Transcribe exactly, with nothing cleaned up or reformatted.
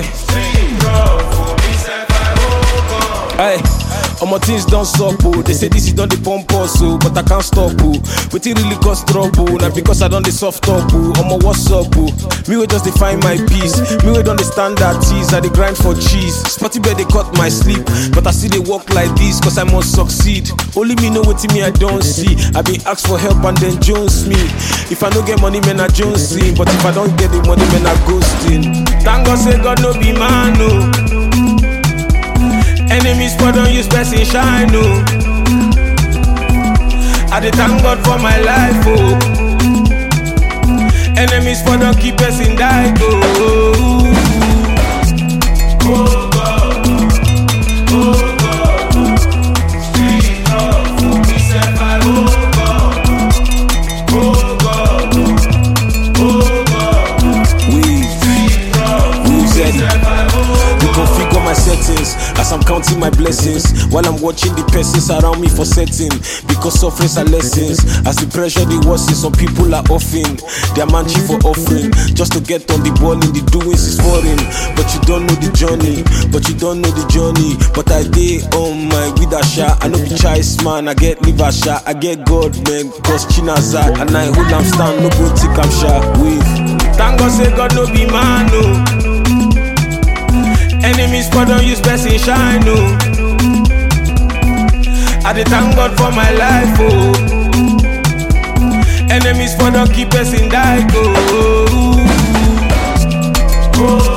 say. Hey, all my things don't stop, oh. They say this is done the pump also, but I can't stop, oh. But it really cause trouble, now because I done the soft top, oh. I'm a what's up, oh. Me will just define my peace. Me will understand that tease, I the grind for cheese. Spotty bed they cut my sleep, but I see they walk like this, cause I must succeed. Only me know what me I don't see. I been asked for help and then Jones me. If I don't get money, man I Jones see. But if I don't get the money, man I ghosting. Thank God say God no be man, no. Enemies but don't use person shine, no. I dey thank God for my life, oh. Enemies but don't keep person die, oh. Oh God, oh God, street love for me, say my oh God, oh God, oh God. We, we said you configure my settings as I'm counting my blessings while I'm watching the persons around me for setting. Because sufferings are lessons. As the pressure they worsen, some people are offering their manchi for offering just to get on the ball. In the doings is foreign, but you don't know the journey. But you don't know the journey. But I day on my with a shot. I know the choice man. I get liver shot. I get God man. Cause Chinaza and I hold am stand. No go take am shot. Wait. Thank God say God no be man no. Enemies but don't use person shine, no. I dey thank God for my life, oh. Enemies but don't keep person die, oh. Oh.